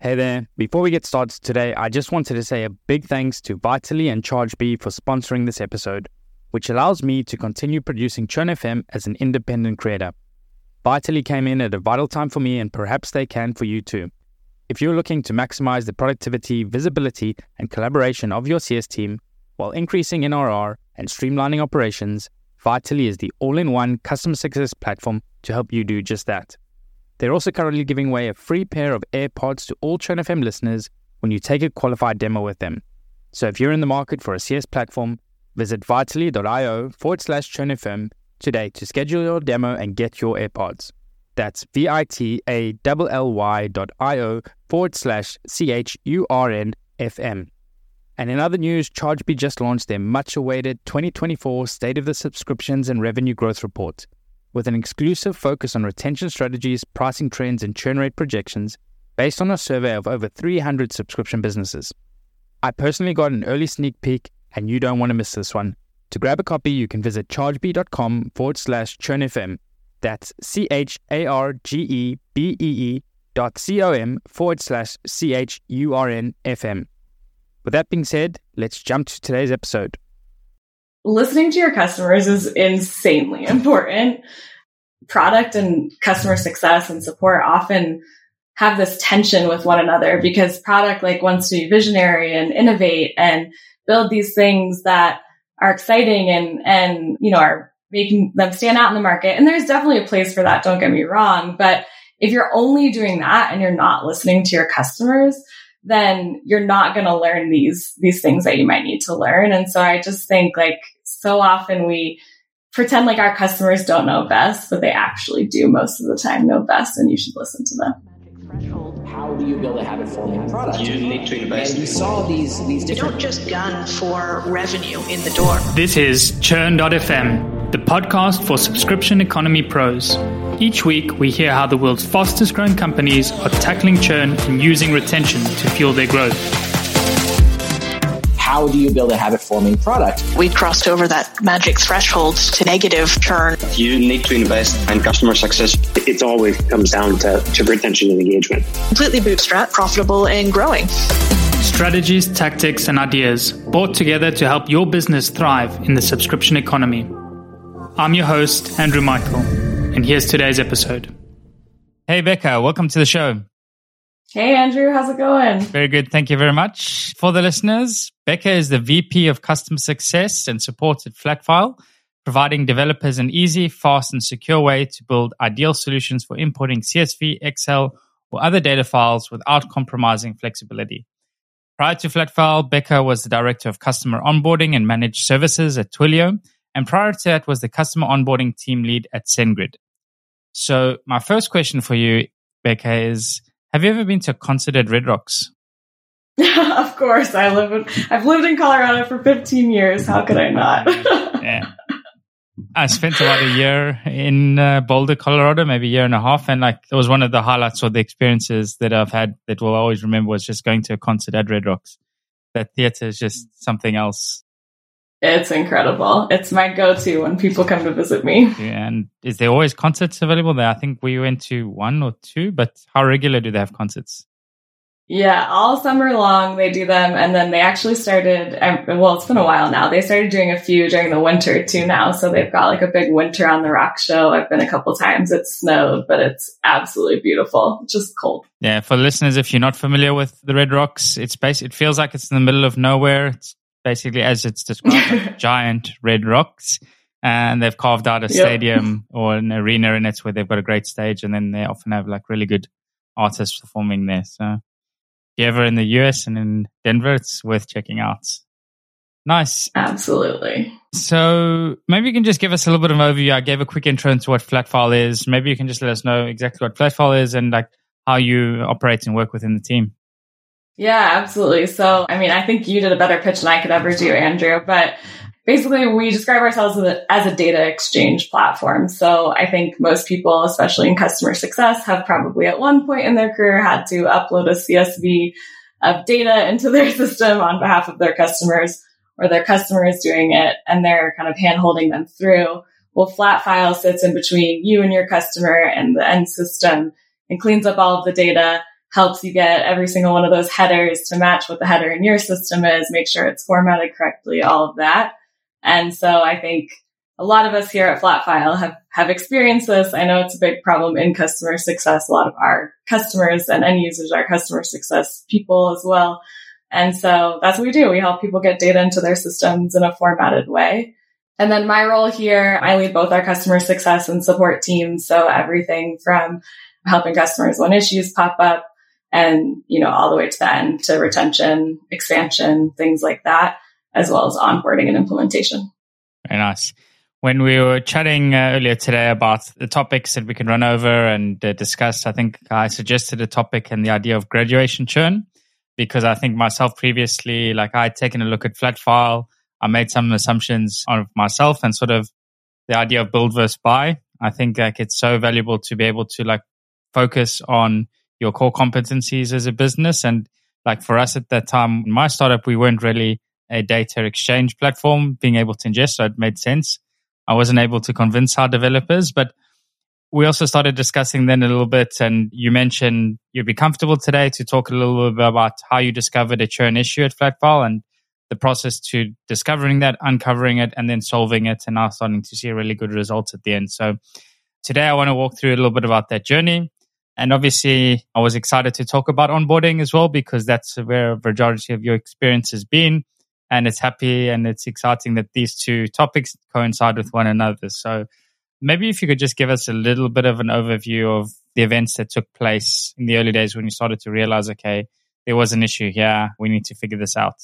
Hey there. Before we get started today, I just wanted to say a big thanks to Vitally and ChargeBee for sponsoring this episode, which allows me to continue producing Churn FM as an independent creator. Vitally came in at a vital time for me, and perhaps they can for you too. If you're looking to maximize the productivity, visibility, and collaboration of your CS team while increasing NRR and streamlining operations, Vitally is the all-in-one customer success platform to help you do just that. They're also currently giving away a free pair of AirPods to all Churn FM listeners when you take a qualified demo with them. So if you're in the market for a CS platform, visit vitally.io/Churn FM today to schedule your demo and get your AirPods. That's vitally.io/CHURN FM. And in other news, ChargeBee just launched their much-awaited 2024 State of the Subscriptions and Revenue Growth Report, with an exclusive focus on retention strategies, pricing trends, and churn rate projections based on a survey of over 300 subscription businesses. I personally got an early sneak peek, and you don't want to miss this one. To grab a copy, you can visit chargebee.com/Churn FM. That's ChargeBee.com/CHURN FM. With that being said, let's jump to today's episode. Listening to your customers is insanely important. Product and customer success and support often have this tension with one another because product wants to be visionary and innovate and build these things that are exciting and are making them stand out in the market. And there's definitely a place for that. Don't get me wrong. But if you're only doing that and you're not listening to your customers, then you're not going to learn these things that you might need to learn. And so I just think so often we pretend like our customers don't know best, but they actually do most of the time know best, and you should listen to them. How do you build a habit-forming product? You need to invest. And you saw these different... You don't just gun for revenue in the door. This is Churn.fm, the podcast for subscription economy pros. Each week, we hear how the world's fastest growing companies are tackling churn and using retention to fuel their growth. How do you build a habit-forming product? We crossed over that magic threshold to negative churn. You need to invest in customer success. It always comes down to retention and engagement. Completely bootstrap, profitable and growing. Strategies, tactics, and ideas brought together to help your business thrive in the subscription economy. I'm your host, Andrew Michael, and here's today's episode. Hey, Becca, welcome to the show. Hey, Andrew, how's it going? Very good. Thank you very much. For the listeners, Becca is the VP of Customer Success and Support at Flatfile, providing developers an easy, fast, and secure way to build ideal solutions for importing CSV, Excel, or other data files without compromising flexibility. Prior to Flatfile, Becca was the Director of Customer Onboarding and Managed Services at Twilio, and prior to that was the Customer Onboarding Team Lead at SendGrid. So my first question for you, Becca, is have you ever been to a concert at Red Rocks? Of course. I've lived in Colorado for 15 years. How could I not? Yeah. I spent about a year in Boulder, Colorado, maybe a year and a half. And it was one of the highlights or the experiences that I've had that we'll always remember was just going to a concert at Red Rocks. That theater is just something else. It's incredible. It's my go-to when people come to visit me. Yeah, and is there always concerts available there? I think we went to one or two, but how regular do they have concerts? Yeah, all summer long they do them. And then they actually started, it's been a while now. They started doing a few during the winter too now. So they've got a big Winter on the Rock show. I've been a couple times. It snowed, but it's absolutely beautiful. Just cold. Yeah, for listeners, if you're not familiar with the Red Rocks, it feels like it's in the middle of nowhere. It's basically, as it's described, giant red rocks. And they've carved out a stadium or an arena, and it's where they've got a great stage. And then they often have really good artists performing there. So if you're ever in the US and in Denver, it's worth checking out. Nice. Absolutely. So maybe you can just give us a little bit of an overview. I gave a quick intro into what Flatfile is. Maybe you can just let us know exactly what Flatfile is and how you operate and work within the team. Yeah, absolutely. So, I think you did a better pitch than I could ever do, Andrew. But basically, we describe ourselves as a data exchange platform. So I think most people, especially in customer success, have probably at one point in their career had to upload a CSV of data into their system on behalf of their customers, or their customers doing it, and they're kind of hand-holding them through. Well, Flatfile sits in between you and your customer and the end system and cleans up all of the data, helps you get every single one of those headers to match what the header in your system is, make sure it's formatted correctly, all of that. And so I think a lot of us here at Flatfile have experienced this. I know it's a big problem in customer success. A lot of our customers and end users are customer success people as well. And so that's what we do. We help people get data into their systems in a formatted way. And then my role here, I lead both our customer success and support teams. So everything from helping customers when issues pop up and, all the way to the end to retention, expansion, things like that, as well as onboarding and implementation. Very nice. When we were chatting earlier today about the topics that we can run over and discuss, I think I suggested a topic and the idea of graduation churn, because I think myself previously, I had taken a look at Flatfile. I made some assumptions on myself and sort of the idea of build versus buy. I think it's so valuable to be able to focus on your core competencies as a business. And for us at that time, in my startup, we weren't really a data exchange platform being able to ingest. So it made sense. I wasn't able to convince our developers, but we also started discussing then a little bit. And you mentioned you'd be comfortable today to talk a little bit about how you discovered a churn issue at Flatfile and the process to discovering that, uncovering it, and then solving it, and now starting to see really good results at the end. So today I want to walk through a little bit about that journey. And obviously I was excited to talk about onboarding as well, because that's where a majority of your experience has been. And it's happy and it's exciting that these two topics coincide with one another. So maybe if you could just give us a little bit of an overview of the events that took place in the early days when you started to realize, okay, there was an issue here. We need to figure this out.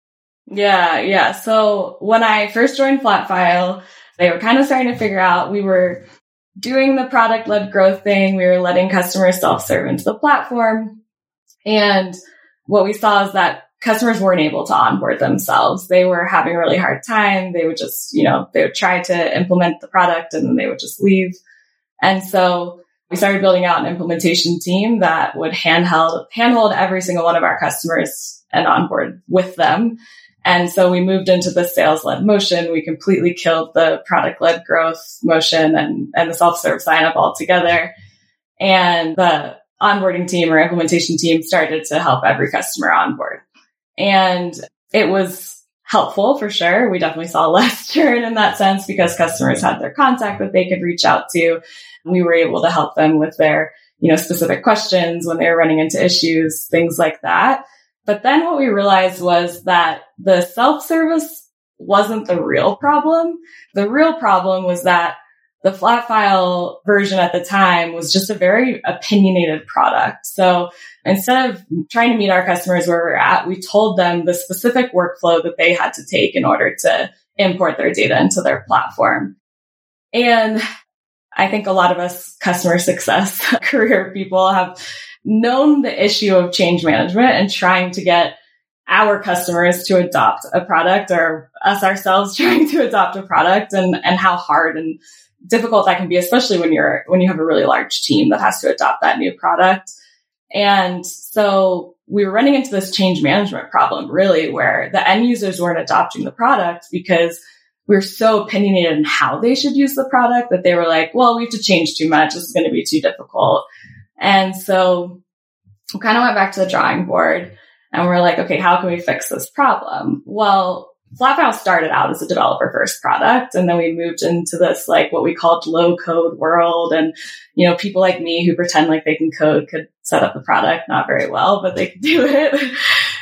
Yeah. So when I first joined Flatfile, they were kind of starting to figure out, we were doing the product-led growth thing. We were letting customers self-serve into the platform. And what we saw is that customers weren't able to onboard themselves. They were having a really hard time. They would just, they would try to implement the product and then they would just leave. And so we started building out an implementation team that would handhold every single one of our customers and onboard with them. And so we moved into the sales-led motion. We completely killed the product-led growth motion and the self-serve sign-up altogether. And the onboarding team or implementation team started to help every customer onboard. And it was helpful for sure. We definitely saw less churn in that sense because customers had their contact that they could reach out to. We were able to help them with their, specific questions when they were running into issues, things like that. But then what we realized was that the self-service wasn't the real problem. The real problem was that the Flatfile version at the time was just a very opinionated product. So instead of trying to meet our customers where we're at, we told them the specific workflow that they had to take in order to import their data into their platform. And I think a lot of us customer success career people have known the issue of change management and trying to get our customers to adopt a product or us ourselves trying to adopt a product and how hard and difficult that can be, especially when you have a really large team that has to adopt that new product. And so we were running into this change management problem, really, where the end users weren't adopting the product because we were so opinionated in how they should use the product that they were like, well, we have to change too much. This is going to be too difficult. And so we kind of went back to the drawing board and we're like, okay, how can we fix this problem? Well, Flatfile started out as a developer first product. And then we moved into this, what we called low code world. And, people like me who pretend like they can code could set up the product, not very well, but they could do it.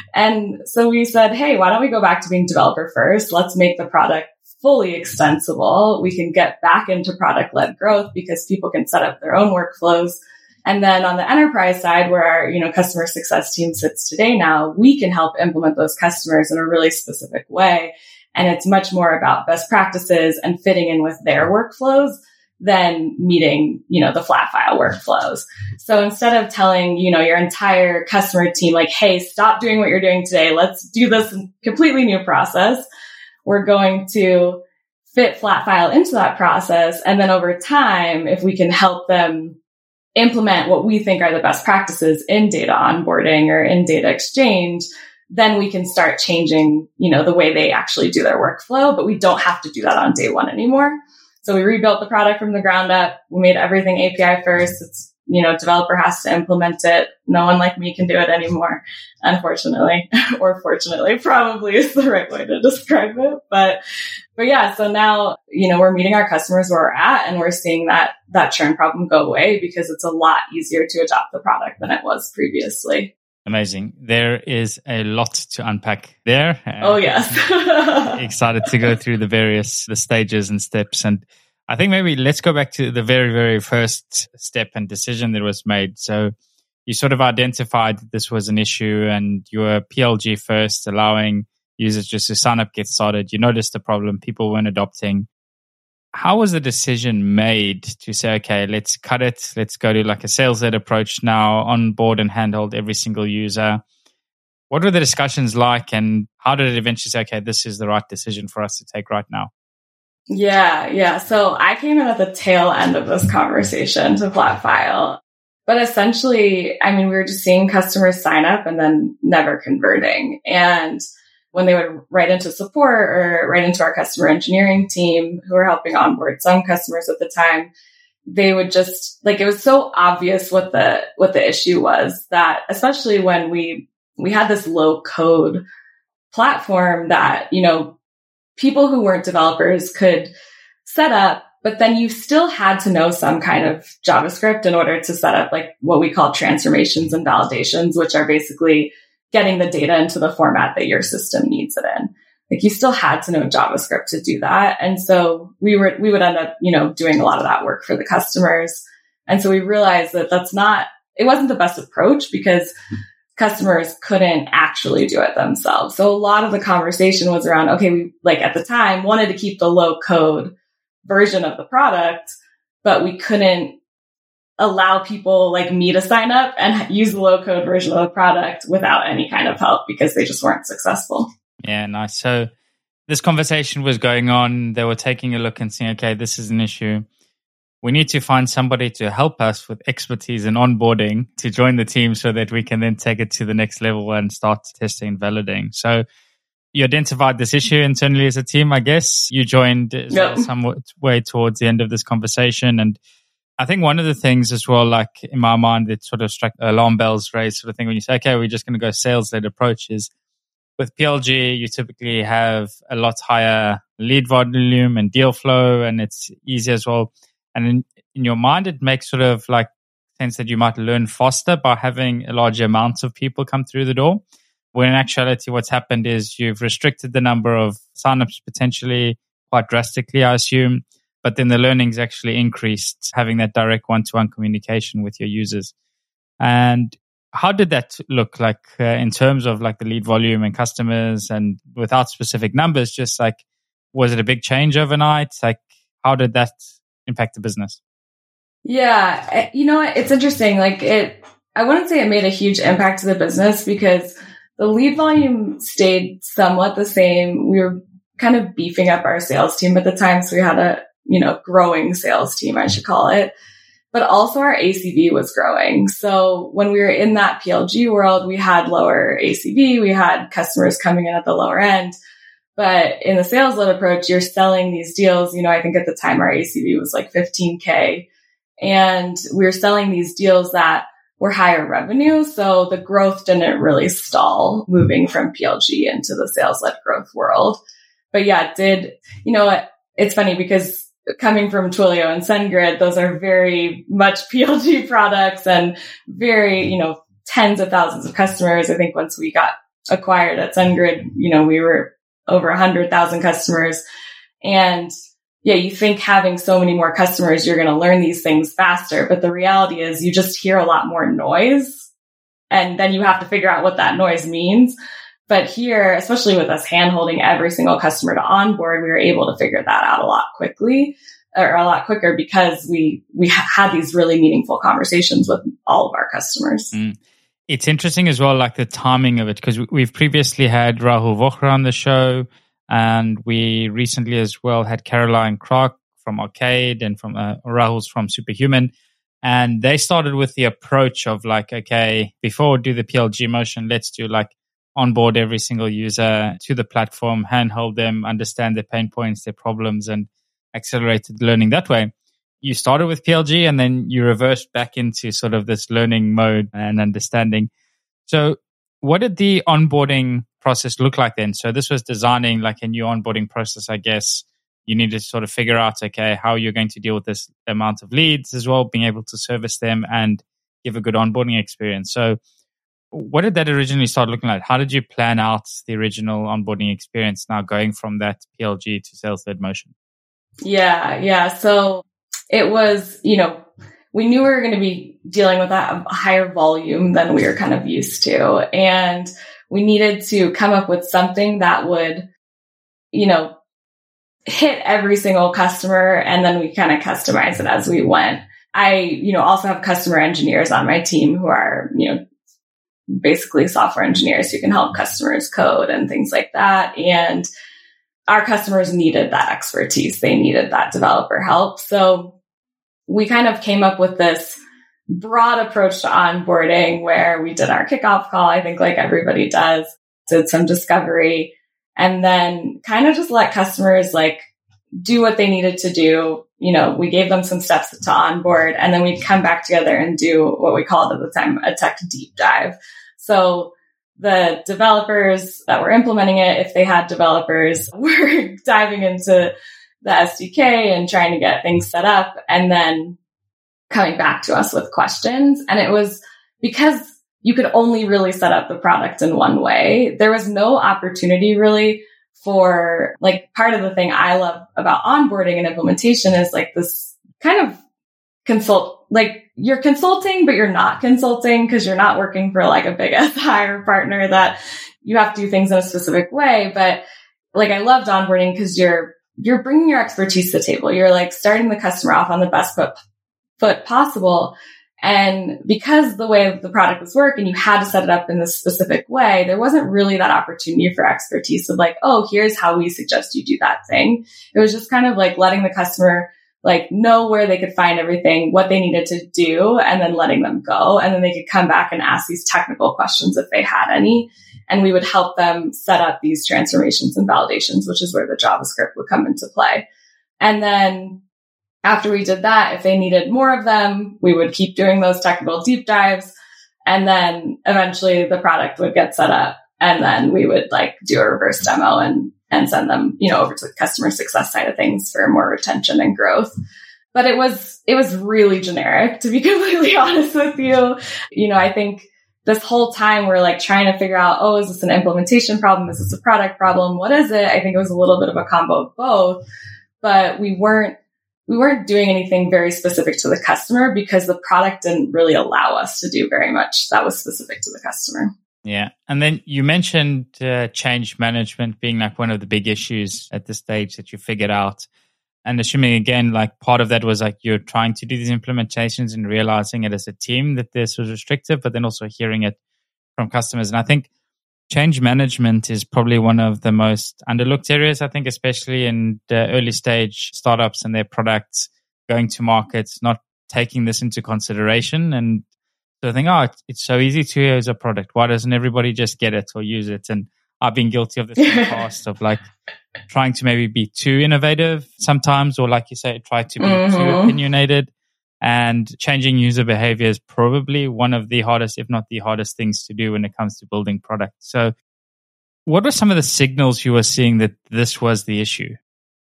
And so we said, hey, why don't we go back to being developer first? Let's make the product fully extensible. We can get back into product led growth because people can set up their own workflows. And then on the enterprise side, where our, customer success team sits today now, we can help implement those customers in a really specific way. And it's much more about best practices and fitting in with their workflows than meeting, the Flatfile workflows. So instead of telling, your entire customer team, hey, stop doing what you're doing today, let's do this completely new process, we're going to fit Flatfile into that process. And then over time, if we can help them implement what we think are the best practices in data onboarding or in data exchange, then we can start changing, the way they actually do their workflow, but we don't have to do that on day one anymore. So we rebuilt the product from the ground up. We made everything API first. It's developer has to implement it. No one like me can do it anymore, unfortunately, or fortunately, probably is the right way to describe it. But yeah, so now, we're meeting our customers where we're at, and we're seeing that churn problem go away because it's a lot easier to adopt the product than it was previously. Amazing. There is a lot to unpack there. Oh, yes. Excited to go through the stages and steps. And I think maybe let's go back to the very, very first step and decision that was made. So you sort of identified that this was an issue and you were PLG first, allowing users just to sign up, get started. You noticed the problem, people weren't adopting. How was the decision made to say, okay, let's cut it. Let's go to like a sales-led approach now, onboard and handhold every single user. What were the discussions like, and how did it eventually say, okay, this is the right decision for us to take right now? Yeah. So I came in at the tail end of this conversation to Flatfile. But essentially, we were just seeing customers sign up and then never converting. And when they would write into support or write into our customer engineering team who were helping onboard some customers at the time, they would just it was so obvious what the issue was, that especially when we had this low code platform that, people who weren't developers could set up, but then you still had to know some kind of JavaScript in order to set up what we call transformations and validations, which are basically getting the data into the format that your system needs it in. You still had to know JavaScript to do that. And so we would end up, doing a lot of that work for the customers. And so we realized that it wasn't the best approach because customers couldn't actually do it themselves. So a lot of the conversation was around, okay, we at the time wanted to keep the low code version of the product, but we couldn't allow people like me to sign up and use the low code version of the product without any kind of help because they just weren't successful. Yeah, nice. So this conversation was going on. They were taking a look and saying, okay, this is an issue. We need to find somebody to help us with expertise in onboarding to join the team so that we can then take it to the next level and start testing and validating. So you identified this issue internally as a team, I guess. You joined somewhat way towards the end of this conversation. And I think one of the things as well, in my mind, it sort of struck alarm bells raised sort of thing when you say, okay, we're just going to go sales-led approach is with PLG, you typically have a lot higher lead volume and deal flow, and it's easy as well. And in your mind, it makes sort of sense that you might learn faster by having a larger amount of people come through the door. When in actuality, what's happened is you've restricted the number of signups potentially quite drastically, I assume. But then the learning's actually increased, having that direct one-to-one communication with your users. And how did that look in terms of the lead volume and customers, and without specific numbers, just was it a big change overnight? How did that impact the business? Yeah, it's interesting. I wouldn't say it made a huge impact to the business because the lead volume stayed somewhat the same. We were kind of beefing up our sales team at the time. So we had a growing sales team, I should call it. But also our ACV was growing. So when we were in that PLG world, we had lower ACV. We had customers coming in at the lower end. But in the sales-led approach, you're selling these deals. I think at the time our ACV was $15K. And we were selling these deals that were higher revenue. So the growth didn't really stall moving from PLG into the sales-led growth world. But yeah, it did. It's funny because coming from Twilio and SendGrid, those are very much PLG products and very, tens of thousands of customers. I think once we got acquired at SendGrid, we were over 100,000 customers. And yeah, you think having so many more customers, you're going to learn these things faster. But the reality is you just hear a lot more noise and then you have to figure out what that noise means. But here, especially with us hand-holding every single customer to onboard, we were able to figure that out a lot quicker because we had these really meaningful conversations with all of our customers. It's interesting as well, the timing of it, because we've previously had Rahul Vohra on the show, and we recently as well had Caroline Kroc from Arcade and from Rahul's from Superhuman. And they started with the approach of okay, before we do the PLG motion, let's do onboard every single user to the platform, handhold them, understand their pain points, their problems, and accelerated learning that way. you started with PLG and then you reversed back into sort of this learning mode and understanding. So what did the onboarding process look like then? So this was designing like a new onboarding process, I guess. You need to sort of figure out, okay, how you're going to deal with this amount of leads as well, being able to service them and give a good onboarding experience. So what did that originally start looking like? How did you plan out the original onboarding experience now going from that PLG to sales-led motion? Yeah. So it was, we knew we were going to be dealing with a higher volume than we were kind of used to. And we needed to come up with something that would, hit every single customer. And then we kind of customize it as we went. I, also have customer engineers on my team who are, basically software engineers who can help customers code and things like that. And our customers needed that expertise. They needed that developer help. So we kind of came up with this broad approach to onboarding where we did our kickoff call. I think like everybody does, did some discovery, and then kind of just let customers like do what they needed to do. We gave them some steps to onboard, and then we'd come back together and do what we called at the time a tech deep dive. So the developers that were implementing it, if they had developers, were diving into the SDK and trying to get things set up and then coming back to us with questions. And it was because you could only really set up the product in one way. There was no opportunity really for like part of the thing I love about onboarding and implementation is like this kind of you're consulting, but you're not consulting because you're not working for like a big hire partner that you have to do things in a specific way. But like, I loved onboarding because you're bringing your expertise to the table. You're like starting the customer off on the best foot possible. And because the way the product was working, you had to set it up in this specific way. There wasn't really that opportunity for expertise of like, oh, here's how we suggest you do that thing. It was just kind of like letting the customer like know where they could find everything, what they needed to do, and then letting them go. And then they could come back and ask these technical questions if they had any. And we would help them set up these transformations and validations, which is where the JavaScript would come into play. And then after we did that, if they needed more of them, we would keep doing those technical deep dives. And then eventually the product would get set up. And then we would like do a reverse demo and send them, over to the customer success side of things for more retention and growth. But it was really generic, to be completely honest with you. I think this whole time we're like trying to figure out, oh, is this an implementation problem? Is this a product problem? What is it? I think it was a little bit of a combo of both, but we weren't doing anything very specific to the customer because the product didn't really allow us to do very much that was specific to the customer. Yeah. And then you mentioned change management being like one of the big issues at this stage that you figured out. And assuming again, like part of that was like you're trying to do these implementations and realizing it as a team that this was restrictive, but then also hearing it from customers. And I think change management is probably one of the most underlooked areas, I think, especially in the early stage startups and their products going to market, not taking this into consideration. And so I think, it's so easy to use a product. Why doesn't everybody just get it or use it? And I've been guilty of this in the past of like trying to maybe be too innovative sometimes, or like you say, try to be too opinionated. And changing user behavior is probably one of the hardest, if not the hardest things to do when it comes to building products. So what were some of the signals you were seeing that this was the issue?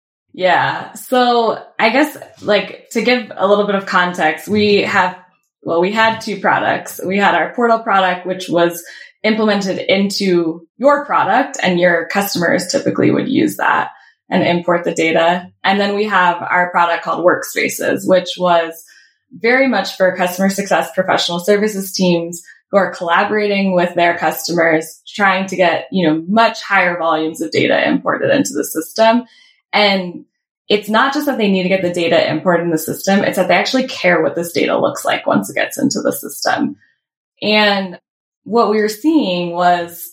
Yeah. So I guess like to give a little bit of context, we had two products. We had our portal product, which was implemented into your product, and your customers typically would use that and import the data. And then we have our product called Workspaces, which was very much for customer success professional services teams who are collaborating with their customers, trying to get, much higher volumes of data imported into the system. And it's not just that they need to get the data imported in the system, it's that they actually care what this data looks like once it gets into the system. And what we were seeing was,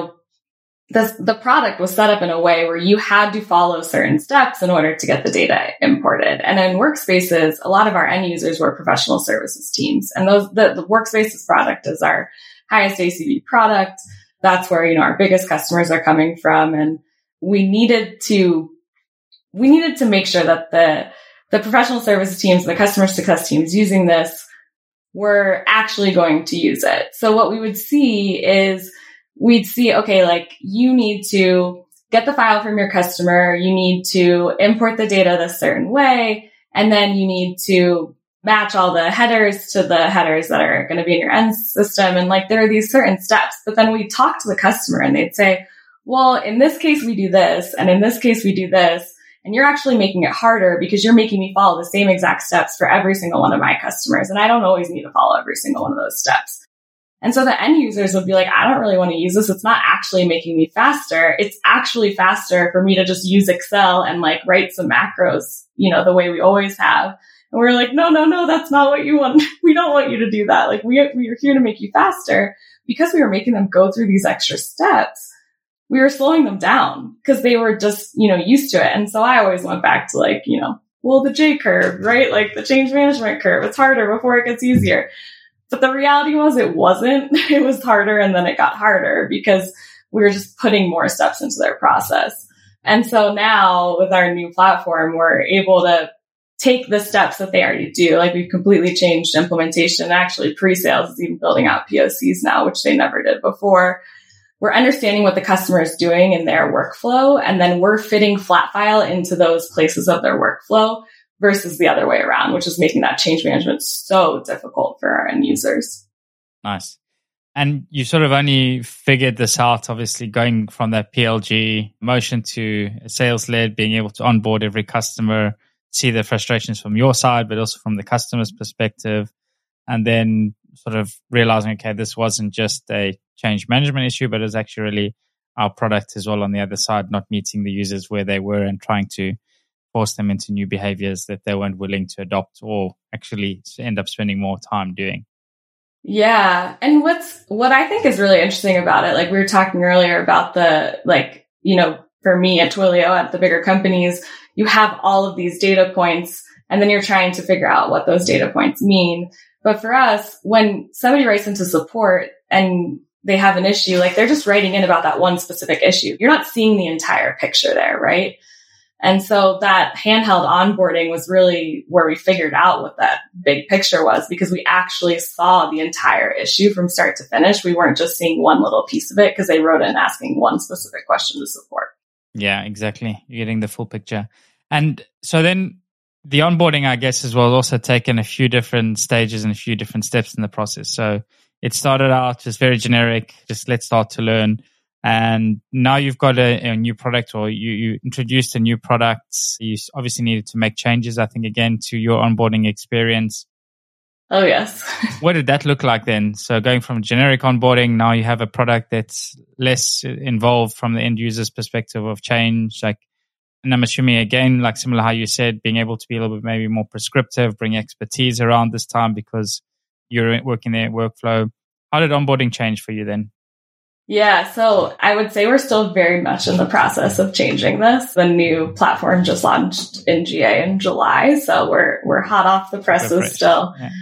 the product was set up in a way where you had to follow certain steps in order to get the data imported. And in Workspaces, a lot of our end users were professional services teams. And the Workspaces product is our highest ACV product. That's where, our biggest customers are coming from. And we needed to make sure that the the professional services teams, the customer success teams using this were actually going to use it. So what we would see is we'd see, okay, like you need to get the file from your customer. You need to import the data this certain way. And then you need to match all the headers to the headers that are going to be in your end system. And like, there are these certain steps, but then we talk to the customer and they'd say, well, in this case, we do this. And in this case, we do this. And you're actually making it harder because you're making me follow the same exact steps for every single one of my customers. And I don't always need to follow every single one of those steps. And so the end users would be like, I don't really want to use this. It's not actually making me faster. It's actually faster for me to just use Excel and like write some macros, the way we always have. And we're like, no, that's not what you want. We don't want you to do that. Like we are here to make you faster. Because we were making them go through these extra steps, we were slowing them down because they were just, used to it. And so I always went back to like, the J curve, right? Like the change management curve. It's harder before it gets easier. But the reality was it wasn't. It was harder and then it got harder because we were just putting more steps into their process. And so now with our new platform, we're able to take the steps that they already do. Like we've completely changed implementation. Actually, pre-sales is even building out POCs now, which they never did before. We're understanding what the customer is doing in their workflow, and then we're fitting Flatfile into those places of their workflow versus the other way around, which is making that change management so difficult for our end users. Nice. And you sort of only figured this out, obviously, going from that PLG motion to a sales-led, being able to onboard every customer, see the frustrations from your side, but also from the customer's perspective, and then sort of realizing, okay, this wasn't just a change management issue, but it's actually really our product as well on the other side, not meeting the users where they were and trying to force them into new behaviors that they weren't willing to adopt or actually end up spending more time doing. Yeah. And what I think is really interesting about it, like we were talking earlier about the, like, for me at Twilio, at the bigger companies, you have all of these data points and then you're trying to figure out what those data points mean. But for us, when somebody writes into support and they have an issue, like they're just writing in about that one specific issue. You're not seeing the entire picture there, right? And so that handheld onboarding was really where we figured out what that big picture was, because we actually saw the entire issue from start to finish. We weren't just seeing one little piece of it because they wrote in asking one specific question to support. Yeah, exactly. You're getting the full picture. And so then the onboarding, I guess, as well, also taken a few different stages and a few different steps in the process. So it started out just very generic, just let's start to learn. And now you've got a new product, or you introduced a new product. You obviously needed to make changes, I think, again, to your onboarding experience. Oh, yes. What did that look like then? So going from generic onboarding, now you have a product that's less involved from the end user's perspective of change. And I'm assuming, again, like similar how you said, being able to be a little bit maybe more prescriptive, bring expertise around this time because you're working their workflow. How did onboarding change for you then? Yeah, so I would say we're still very much in the process of changing this. The new platform just launched in GA in July, so we're hot off the presses still. Yeah.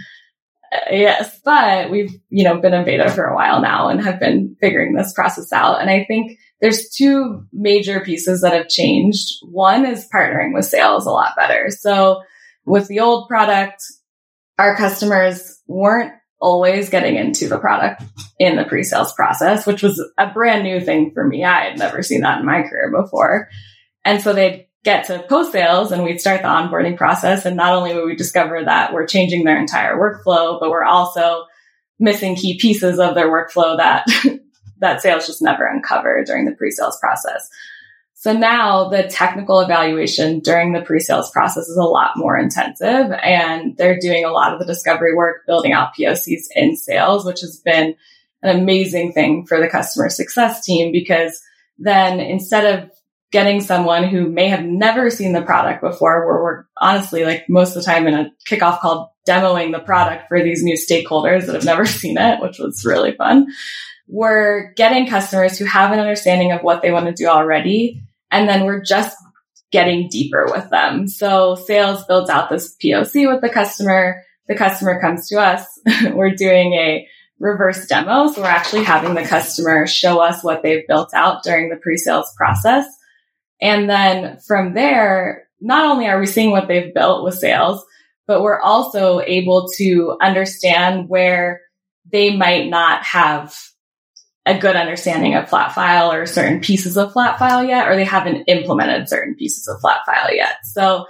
Yes, but we've been in beta for a while now and have been figuring this process out. And I think there's two major pieces that have changed. One is partnering with sales a lot better. So with the old product, our customers weren't always getting into the product in the pre-sales process, which was a brand new thing for me. I had never seen that in my career before. And so they'd get to post-sales and we'd start the onboarding process. And not only would we discover that we're changing their entire workflow, but we're also missing key pieces of their workflow that that sales just never uncovered during the pre-sales process. So now the technical evaluation during the pre-sales process is a lot more intensive, and they're doing a lot of the discovery work, building out POCs in sales, which has been an amazing thing for the customer success team, because then instead of getting someone who may have never seen the product before, where we're honestly, like most of the time in a kickoff call, demoing the product for these new stakeholders that have never seen it, which was really fun. We're getting customers who have an understanding of what they want to do already. And then we're just getting deeper with them. So sales builds out this POC with the customer. The customer comes to us. We're doing a reverse demo. So we're actually having the customer show us what they've built out during the pre-sales process. And then from there, not only are we seeing what they've built with sales, but we're also able to understand where they might not have a good understanding of Flatfile or certain pieces of Flatfile yet, or they haven't implemented certain pieces of Flatfile yet. So,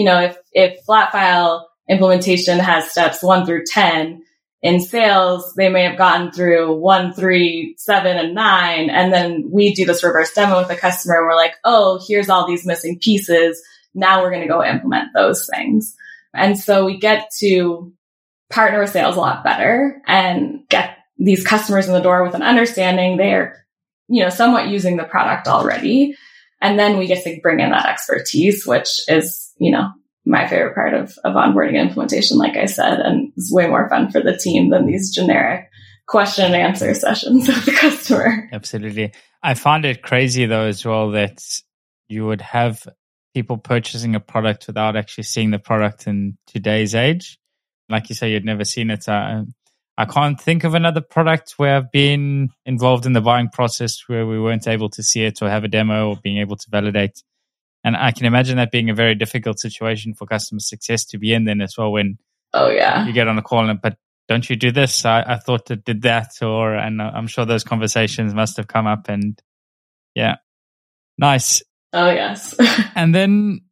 if Flatfile implementation has steps 1 through 10 in sales, they may have gotten through 1, 3, 7, and 9. And then we do this reverse demo with the customer and we're like, oh, here's all these missing pieces. Now we're going to go implement those things. And so we get to partner with sales a lot better and get these customers in the door with an understanding they're, somewhat using the product already. And then we get to bring in that expertise, which is, my favorite part of onboarding and implementation, like I said, and it's way more fun for the team than these generic question and answer sessions with the customer. Absolutely. I find it crazy though as well that you would have people purchasing a product without actually seeing the product in today's age. Like you say, you'd never seen it. I can't think of another product where I've been involved in the buying process where we weren't able to see it or have a demo or being able to validate. And I can imagine that being a very difficult situation for customer success to be in then as well when you get on a call but don't you do this? I thought it did that, and I'm sure those conversations must have come up and yeah. Nice. Oh, yes. And then,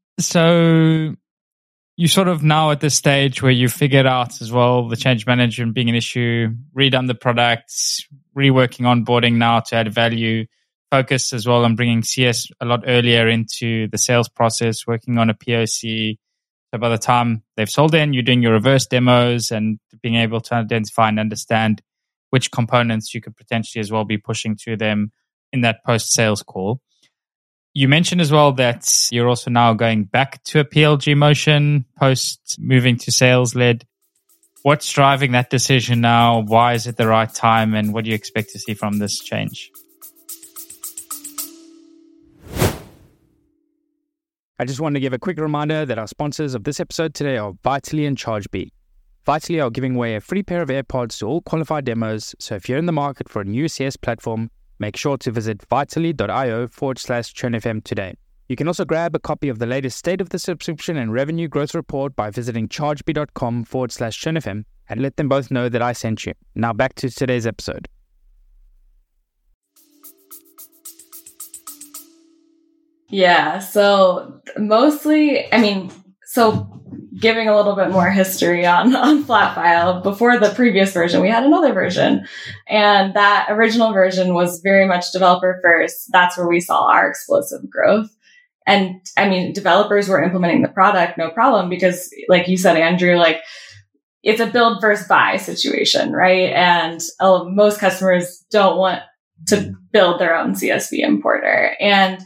so you sort of now at this stage where you figured out as well the change management being an issue, redone the products, reworking onboarding now to add value, focus as well on bringing CS a lot earlier into the sales process, working on a POC. So by the time they've sold in, you're doing your reverse demos and being able to identify and understand which components you could potentially as well be pushing to them in that post-sales call. You mentioned as well that you're also now going back to a PLG motion post moving to sales-led. What's driving that decision now? Why is it the right time? And what do you expect to see from this change? I just want to give a quick reminder that our sponsors of this episode today are Vitally and ChargeBee. Vitally are giving away a free pair of AirPods to all qualified demos, so if you're in the market for a new CS platform, make sure to visit vitally.io/ChurnFM today. You can also grab a copy of the latest State of the Subscription and Revenue Growth Report by visiting chargebee.com/ChurnFM and let them both know that I sent you. Now back to today's episode. Yeah, so mostly, giving a little bit more history on Flatfile, before the previous version, we had another version. And that original version was very much developer first. That's where we saw our explosive growth. And developers were implementing the product, no problem, because like you said, Andrew, it's a build versus buy situation, right? And most customers don't want to build their own CSV importer. And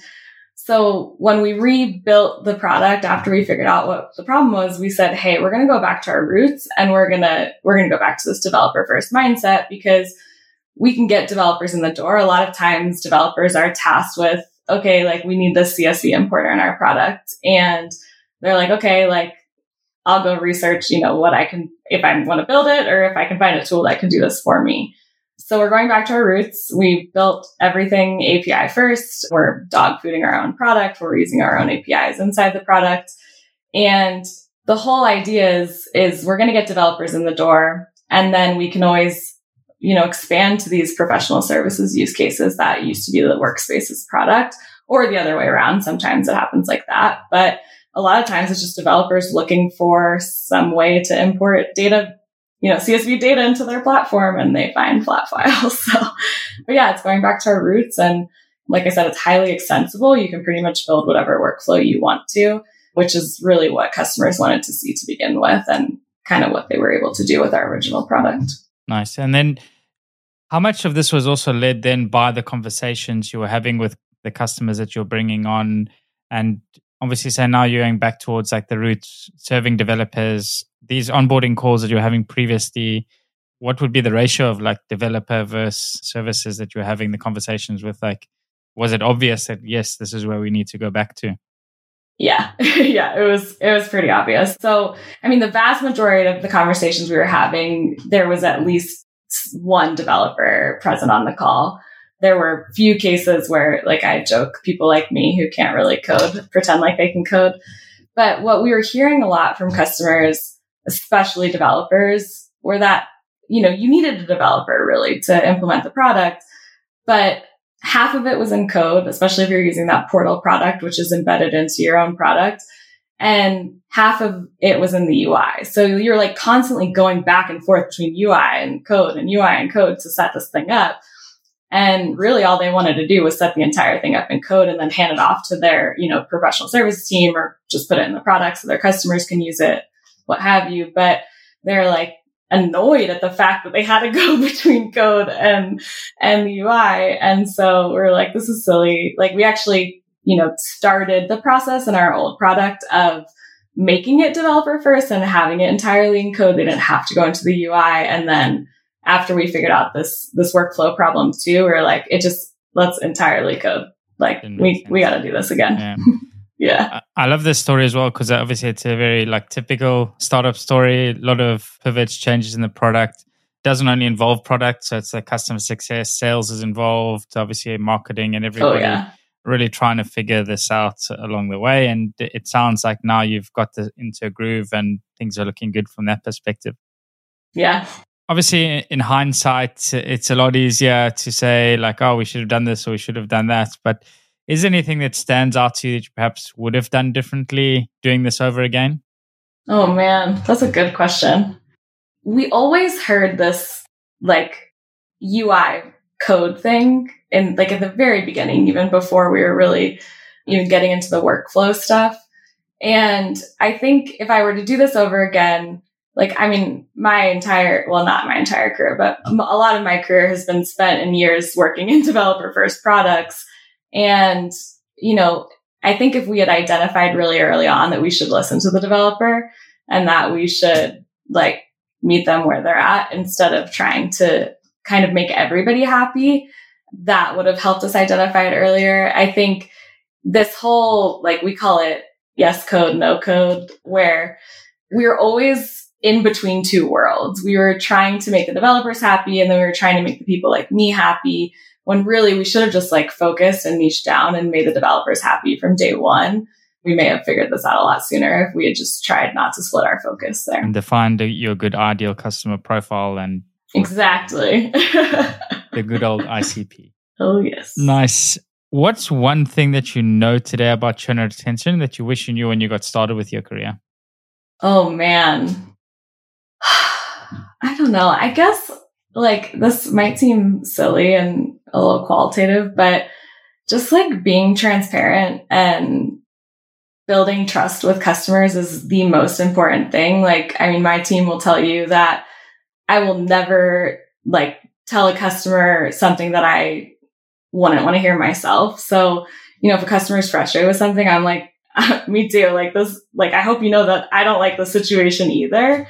so when we rebuilt the product after we figured out what the problem was, we said, hey, we're going to go back to our roots and we're going to go back to this developer first mindset because we can get developers in the door. A lot of times developers are tasked with, okay, we need this CSV importer in our product. And they're like, okay, I'll go research, what I can, if I want to build it or if I can find a tool that can do this for me. So we're going back to our roots. We built everything API first. We're dogfooding our own product. We're using our own APIs inside the product. And the whole idea is we're going to get developers in the door and then we can always, expand to these professional services use cases that used to be the Workspaces product or the other way around. Sometimes it happens like that. But a lot of times it's just developers looking for some way to import data, CSV data into their platform and they find Flatfile. So, but yeah, it's going back to our roots. And like I said, it's highly extensible. You can pretty much build whatever workflow you want to, which is really what customers wanted to see to begin with and kind of what they were able to do with our original product. Nice. And then how much of this was also led then by the conversations you were having with the customers that you're bringing on? And obviously, so now you're going back towards the roots, serving developers. These onboarding calls that you were having previously, what would be the ratio of developer versus services that you were having the conversations with? Was it obvious that, yes, this is where we need to go back to? Yeah. Yeah, it was pretty obvious. So, the vast majority of the conversations we were having, there was at least one developer present on the call. There were few cases where, I joke, people like me who can't really code, pretend like they can code. But what we were hearing a lot from customers, especially developers, were that, you needed a developer really to implement the product, but half of it was in code, especially if you're using that portal product, which is embedded into your own product. And half of it was in the UI. So you're like constantly going back and forth between UI and code to set this thing up. And really all they wanted to do was set the entire thing up in code and then hand it off to their, professional services team, or just put it in the product so their customers can use it, what have you. But they're like annoyed at the fact that they had to go between code and the UI. And so we're like, this is silly. Like we actually, started the process in our old product of making it developer first and having it entirely in code. They didn't have to go into the UI. And then after we figured out this workflow problem too, we were like, let's entirely code. Like we got to do this again. Yeah. Yeah. I love this story as well, because obviously it's a very typical startup story. A lot of pivots, changes in the product. It doesn't only involve product. So it's the customer success, sales is involved, obviously marketing, and everybody really trying to figure this out along the way. And it sounds like now you've got into a groove and things are looking good from that perspective. Yeah. Obviously, in hindsight, it's a lot easier to say like, oh, we should have done this or we should have done that. But is there anything that stands out to you that you perhaps would have done differently doing this over again? Oh, man, that's a good question. We always heard this UI code thing in at the very beginning, even before we were really even getting into the workflow stuff. And I think if I were to do this over again, not my entire career, but a lot of my career has been spent in years working in developer first products. And, I think if we had identified really early on that we should listen to the developer and that we should meet them where they're at instead of trying to kind of make everybody happy, that would have helped us identify it earlier. I think this whole, we call it yes code, no code, where we're always in between two worlds. We were trying to make the developers happy, and then we were trying to make the people like me happy, when really we should have just focused and niched down and made the developers happy from day one. We may have figured this out a lot sooner if we had just tried not to split our focus there. And defined your good ideal customer profile and exactly. the good old ICP. Oh, yes. Nice. What's one thing that you know today about churn and retention that you wish you knew when you got started with your career? Oh, man. I don't know. I guess this might seem silly and a little qualitative, but just being transparent and building trust with customers is the most important thing. My team will tell you that I will never tell a customer something that I wouldn't want to hear myself. So, if a customer is frustrated with something, I'm like, me too. I hope you know that I don't like the situation either.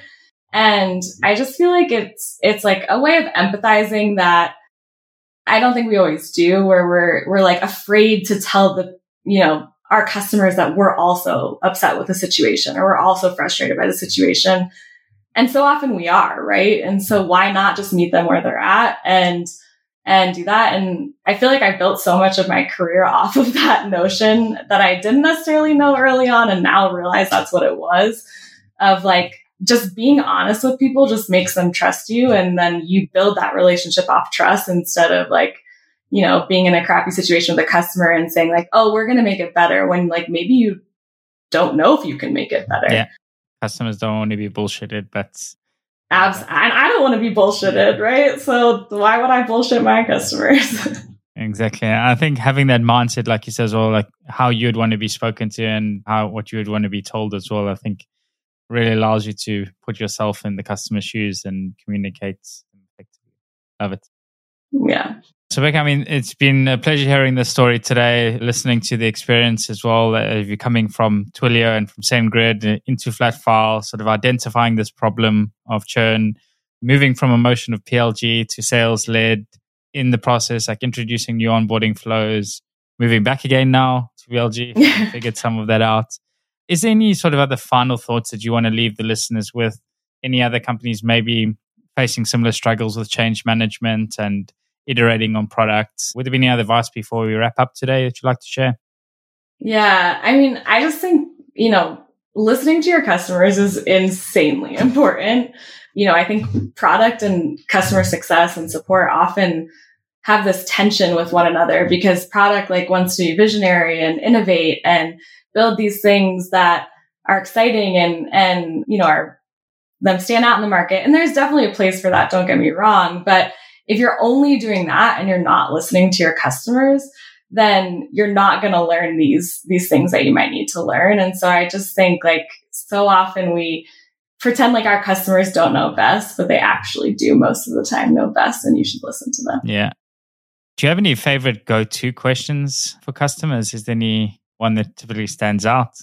And I just feel like it's a way of empathizing that I don't think we always do, where we're afraid to tell our customers that we're also upset with the situation or we're also frustrated by the situation. And so often we are, right? And so why not just meet them where they're at and do that? And I feel like I built so much of my career off of that notion that I didn't necessarily know early on, and now realize that's what it was, of just being honest with people just makes them trust you. And then you build that relationship off trust instead of being in a crappy situation with a customer and saying oh, we're going to make it better when maybe you don't know if you can make it better. Yeah. Customers don't want to be bullshitted, but and I don't want to be bullshitted, right? So why would I bullshit my customers? Exactly. I think having that mindset, like you said as well, how you'd want to be spoken to and what you would want to be told as well, I think really allows you to put yourself in the customer's shoes and communicate effectively. Love it. Yeah. So Becca, it's been a pleasure hearing this story today, listening to the experience as well. You're coming from Twilio and from SendGrid into Flatfile, sort of identifying this problem of churn, moving from a motion of PLG to sales-led, in the process, introducing new onboarding flows, moving back again now to PLG, figured some of that out. Is there any sort of other final thoughts that you want to leave the listeners with? Any other companies maybe facing similar struggles with change management and iterating on products? Would there be any other advice before we wrap up today that you'd like to share? Yeah. I just think, listening to your customers is insanely important. I think product and customer success and support often have this tension with one another because product wants to be visionary and innovate and build these things that are exciting and are them stand out in the market. And there's definitely a place for that. Don't get me wrong. But if you're only doing that and you're not listening to your customers, then you're not going to learn these things that you might need to learn. And so I just think so often we pretend like our customers don't know best, but they actually do most of the time know best, and you should listen to them. Yeah. Do you have any favorite go-to questions for customers? Is there any one that typically stands out?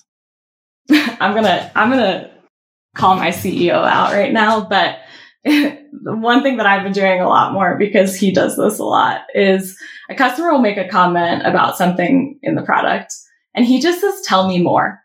I'm gonna call my CEO out right now, but the one thing that I've been doing a lot more, because he does this a lot, is a customer will make a comment about something in the product and he just says, "Tell me more."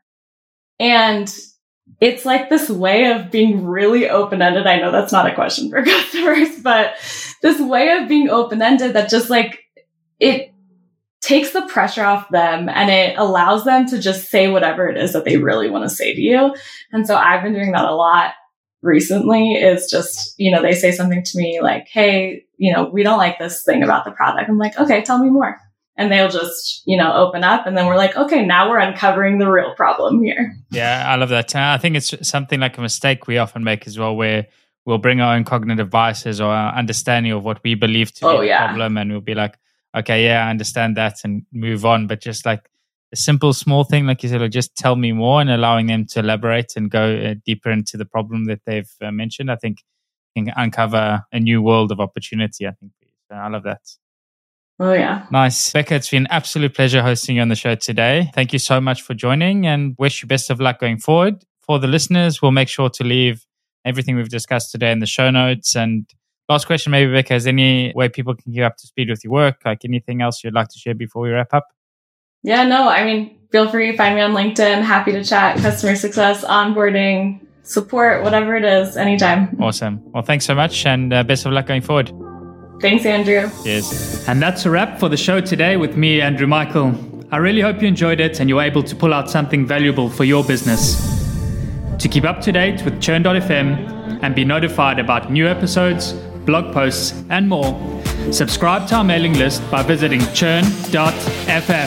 And it's this way of being really open-ended. I know that's not a question for customers, but this way of being open-ended that just it takes the pressure off them and it allows them to just say whatever it is that they really want to say to you. And so I've been doing that a lot recently, is just, they say something to me like, "Hey, we don't like this thing about the product." I'm like, "Okay, tell me more." And they'll just, open up, and then we're like, "Okay, now we're uncovering the real problem here." Yeah, I love that. I think it's something like a mistake we often make as well, where we'll bring our own cognitive biases or our understanding of what we believe to be the problem, and we'll be like, "Okay, yeah, I understand that," and move on. But just a simple, small thing, like you said, just tell me more, and allowing them to elaborate and go deeper into the problem that they've mentioned, I think can uncover a new world of opportunity, I think. So I love that. Oh, yeah. Nice. Becca, it's been an absolute pleasure hosting you on the show today. Thank you so much for joining, and wish you best of luck going forward. For the listeners, we'll make sure to leave everything we've discussed today in the show notes. And last question, maybe, Becca, is there any way people can get up to speed with your work? Anything else you'd like to share before we wrap up? Yeah, no, feel free to find me on LinkedIn. Happy to chat customer success, onboarding, support, whatever it is, anytime. Awesome. Well, thanks so much, and best of luck going forward. Thanks, Andrew. Cheers. And that's a wrap for the show today with me, Andrew Michael. I really hope you enjoyed it and you're able to pull out something valuable for your business. To keep up to date with Churn.fm and be notified about new episodes, blog posts, and more, subscribe to our mailing list by visiting Churn.fm.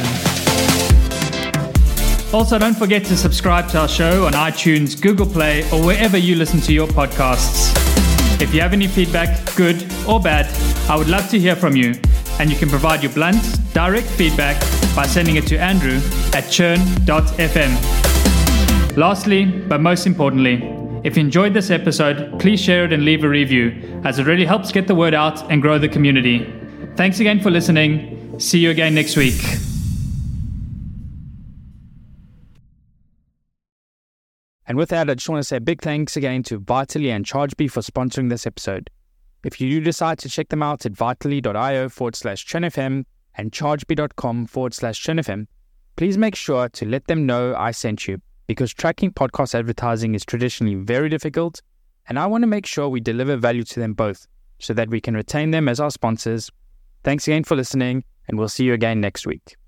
Also, don't forget to subscribe to our show on iTunes, Google Play, or wherever you listen to your podcasts. If you have any feedback, good or bad, I would love to hear from you, and you can provide your blunt, direct feedback by sending it to andrew@churn.fm. Lastly, but most importantly, if you enjoyed this episode, please share it and leave a review, as it really helps get the word out and grow the community. Thanks again for listening. See you again next week. And with that, I just want to say a big thanks again to Vitally and ChargeBee for sponsoring this episode. If you do decide to check them out at vitally.io/ChurnFM and chargebee.com/ChurnFM, please make sure to let them know I sent you, because tracking podcast advertising is traditionally very difficult, and I want to make sure we deliver value to them both so that we can retain them as our sponsors. Thanks again for listening, and we'll see you again next week.